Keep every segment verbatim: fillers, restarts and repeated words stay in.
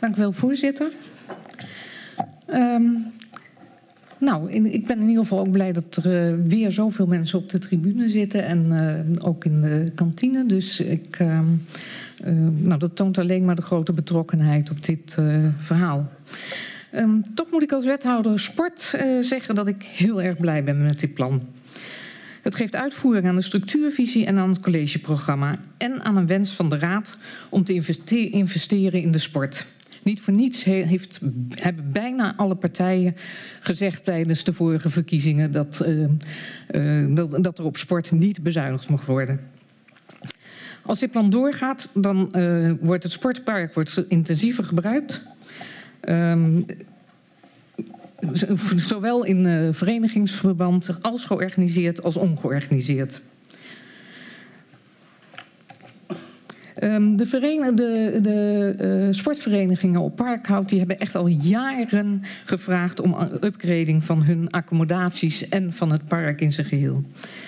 Dank u wel, voorzitter. Um, nou, in, ik ben in ieder geval ook blij dat er uh, weer zoveel mensen op de tribune zitten en uh, ook in de kantine. Dus ik, uh, uh, nou, dat toont alleen maar de grote betrokkenheid op dit uh, verhaal. Um, toch moet ik als wethouder sport uh, zeggen dat ik heel erg blij ben met dit plan. Het geeft uitvoering aan de structuurvisie en aan het collegeprogramma en aan een wens van de Raad om te investeren in de sport. Niet voor niets heeft, hebben bijna alle partijen gezegd tijdens de vorige verkiezingen dat, uh, uh, dat, dat er op sport niet bezuinigd mag worden. Als dit plan doorgaat, dan uh, wordt het sportpark wordt intensiever gebruikt. Um, Zowel in uh, verenigingsverband als georganiseerd als ongeorganiseerd. Um, de, de, de uh, sportverenigingen op Parkhout die hebben echt al jaren gevraagd om upgrading van hun accommodaties en van het park in zijn geheel.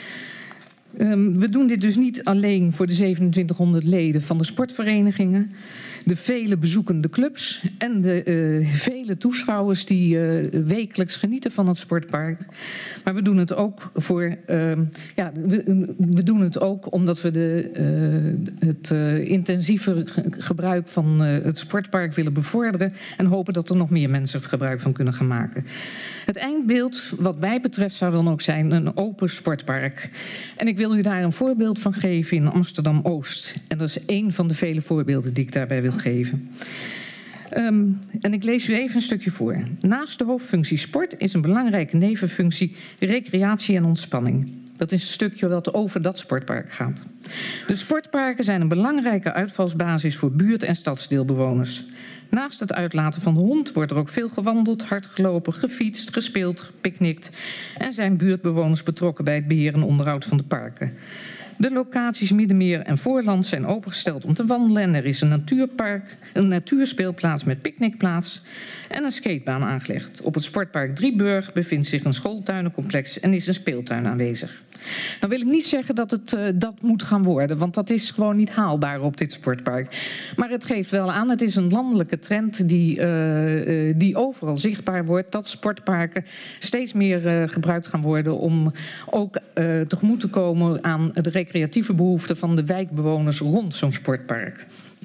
Um, we doen dit dus niet alleen voor de zevenentwintighonderd leden van de sportverenigingen, de vele bezoekende clubs en de uh, vele toeschouwers die uh, wekelijks genieten van het sportpark. Maar we doen het ook voor, uh, ja, we, we doen het ook omdat we de, uh, het uh, intensieve gebruik van uh, het sportpark willen bevorderen en hopen dat er nog meer mensen gebruik van kunnen gaan maken. Het eindbeeld wat mij betreft zou dan ook zijn een open sportpark. En ik wil u daar een voorbeeld van geven in Amsterdam-Oost. En dat is één van de vele voorbeelden die ik daarbij wil geven. Um, en ik lees u even een stukje voor. Naast de hoofdfunctie sport is een belangrijke nevenfunctie recreatie en ontspanning. Dat is een stukje wat over dat sportpark gaat. De sportparken zijn een belangrijke uitvalsbasis voor buurt- en stadsdeelbewoners. Naast het uitlaten van de hond wordt er ook veel gewandeld, hard gelopen, gefietst, gespeeld, gepicnict en zijn buurtbewoners betrokken bij het beheer en onderhoud van de parken. De locaties Middenmeer en Voorland zijn opengesteld om te wandelen en er is een natuurpark, een natuurspeelplaats met picknickplaats en een skatebaan aangelegd. Op het sportpark Drieburg bevindt zich een schooltuinencomplex en is een speeltuin aanwezig. Nou wil ik niet zeggen dat het uh, dat moet gaan worden, want dat is gewoon niet haalbaar op dit sportpark. Maar het geeft wel aan, het is een landelijke trend die, uh, uh, die overal zichtbaar wordt, dat sportparken steeds meer uh, gebruikt gaan worden om ook uh, tegemoet te komen aan de recreatieve behoeften van de wijkbewoners rond zo'n sportpark.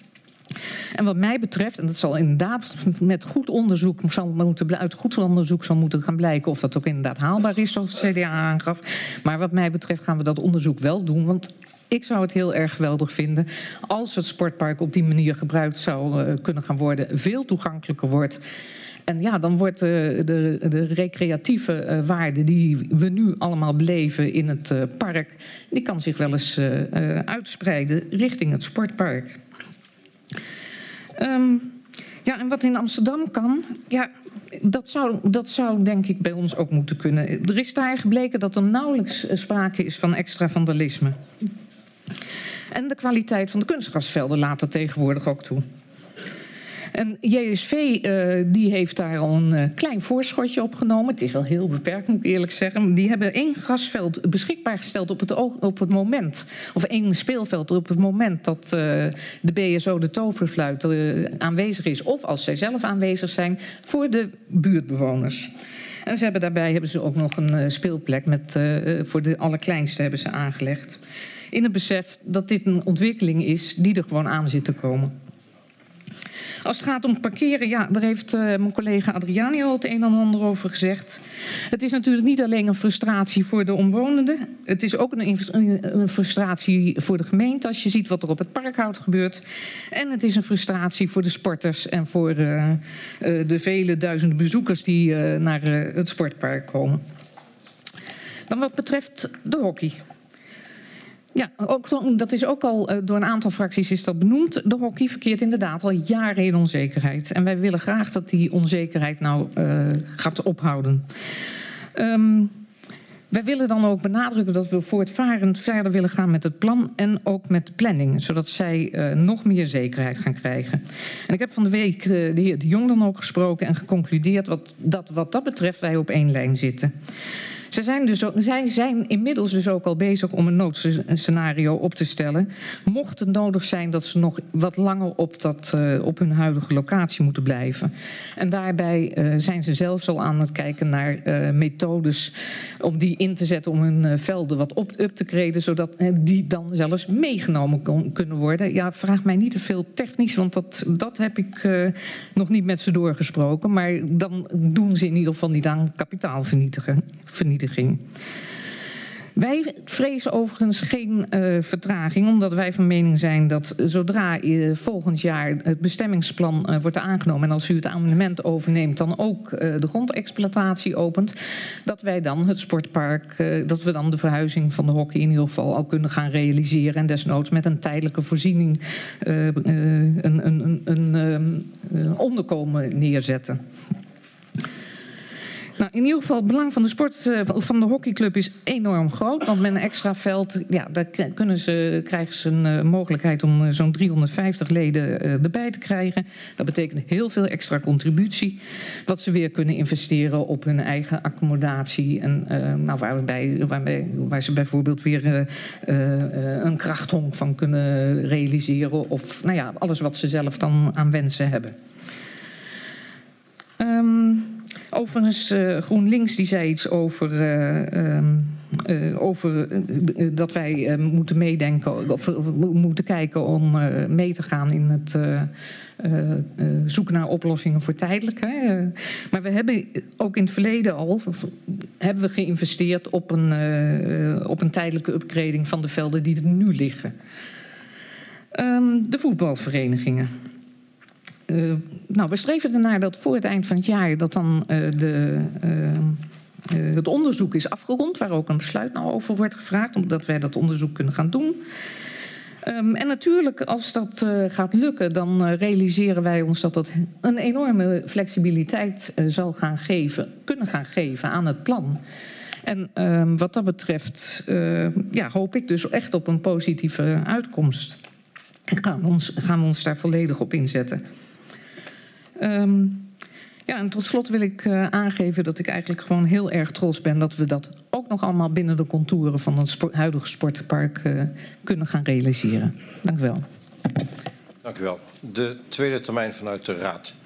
En wat mij betreft, en dat zal inderdaad met goed onderzoek zal moeten, uit goed onderzoek zal moeten gaan blijken of dat ook inderdaad haalbaar is, zoals de C D A aangaf. Maar wat mij betreft gaan we dat onderzoek wel doen, want ik zou het heel erg geweldig vinden als het sportpark op die manier gebruikt zou uh, kunnen gaan worden, veel toegankelijker wordt. En ja, dan wordt de, de, de recreatieve uh, waarde die we nu allemaal beleven in het uh, park, die kan zich wel eens uh, uh, uitspreiden richting het sportpark. Um, ja, en wat in Amsterdam kan, ja, dat zou, dat zou denk ik bij ons ook moeten kunnen. Er is daar gebleken dat er nauwelijks sprake is van extra vandalisme. En de kwaliteit van de kunstgrasvelden laat er tegenwoordig ook toe. En J S V uh, die heeft daar al een uh, klein voorschotje opgenomen. Het is wel heel beperkt, moet ik eerlijk zeggen. Die hebben één grasveld beschikbaar gesteld op het, op het moment. Of één speelveld op het moment dat uh, de B S O, de toverfluit, uh, aanwezig is. Of als zij zelf aanwezig zijn voor de buurtbewoners. En ze hebben daarbij hebben ze ook nog een uh, speelplek met, uh, voor de allerkleinste hebben ze aangelegd. In het besef dat dit een ontwikkeling is die er gewoon aan zit te komen. Als het gaat om parkeren, ja, daar heeft uh, mijn collega Adriani al het een en ander over gezegd. Het is natuurlijk niet alleen een frustratie voor de omwonenden. Het is ook een, een frustratie voor de gemeente als je ziet wat er op het Parkhout gebeurt. En het is een frustratie voor de sporters en voor uh, uh, de vele duizenden bezoekers die uh, naar uh, het sportpark komen. Dan wat betreft de hockey. Ja, ook, dat is ook al door een aantal fracties is dat benoemd. De hockey verkeert inderdaad al jaren in onzekerheid. En wij willen graag dat die onzekerheid nou uh, gaat ophouden. Um, wij willen dan ook benadrukken dat we voortvarend verder willen gaan met het plan en ook met de planning. Zodat zij uh, nog meer zekerheid gaan krijgen. En ik heb van de week uh, de heer De Jong dan ook gesproken en geconcludeerd wat, dat wat dat betreft wij op één lijn zitten. Ze zijn, dus ook, zij zijn inmiddels dus ook al bezig om een noodscenario op te stellen. Mocht het nodig zijn dat ze nog wat langer op, dat, uh, op hun huidige locatie moeten blijven. En daarbij uh, zijn ze zelfs al aan het kijken naar uh, methodes om die in te zetten om hun uh, velden wat op up te graden, zodat uh, die dan zelfs meegenomen kon, kunnen worden. Ja, vraag mij niet te veel technisch, want dat, dat heb ik uh, nog niet met ze doorgesproken. Maar dan doen ze in ieder geval niet aan kapitaalvernietiging. Wij vrezen overigens geen uh, vertraging, omdat wij van mening zijn dat zodra uh, volgend jaar het bestemmingsplan uh, wordt aangenomen en als u het amendement overneemt, dan ook uh, de grondexploitatie opent, dat wij dan het sportpark, uh, dat we dan de verhuizing van de hockey in ieder geval al kunnen gaan realiseren en desnoods met een tijdelijke voorziening uh, uh, een, een, een, een uh, onderkomen neerzetten. Nou, in ieder geval het belang van de sport van de hockeyclub is enorm groot. Want met een extra veld, ja, daar kunnen ze, krijgen ze een uh, mogelijkheid om uh, zo'n driehonderdvijftig leden uh, erbij te krijgen. Dat betekent heel veel extra contributie. Wat ze weer kunnen investeren op hun eigen accommodatie. En uh, nou, waarbij, waarbij, waar ze bijvoorbeeld weer uh, uh, een krachthonk van kunnen realiseren. Of nou ja, alles wat ze zelf dan aan wensen hebben. Um, Overigens, uh, GroenLinks die zei iets over, uh, um, uh, over uh, dat wij uh, moeten meedenken of uh, moeten kijken om uh, mee te gaan in het uh, uh, uh, zoeken naar oplossingen voor tijdelijk. Hè. Uh, maar we hebben ook in het verleden al hebben we geïnvesteerd op een, uh, op een tijdelijke upgrading van de velden die er nu liggen. Um, de voetbalverenigingen. Uh, nou, we streven ernaar dat voor het eind van het jaar dat dan uh, de, uh, uh, het onderzoek is afgerond, waar ook een besluit nou over wordt gevraagd, omdat wij dat onderzoek kunnen gaan doen. Um, en natuurlijk, als dat uh, gaat lukken, dan uh, realiseren wij ons dat dat een enorme flexibiliteit uh, zal gaan geven, kunnen gaan geven aan het plan. En um, wat dat betreft uh, ja, hoop ik dus echt op een positieve uitkomst. En gaan we ons, gaan we ons daar volledig op inzetten. Um, ja, en tot slot wil ik uh, aangeven dat ik eigenlijk gewoon heel erg trots ben dat we dat ook nog allemaal binnen de contouren van het sport, huidige sportpark uh, kunnen gaan realiseren. Dank u wel. Dank u wel. De tweede termijn vanuit de Raad.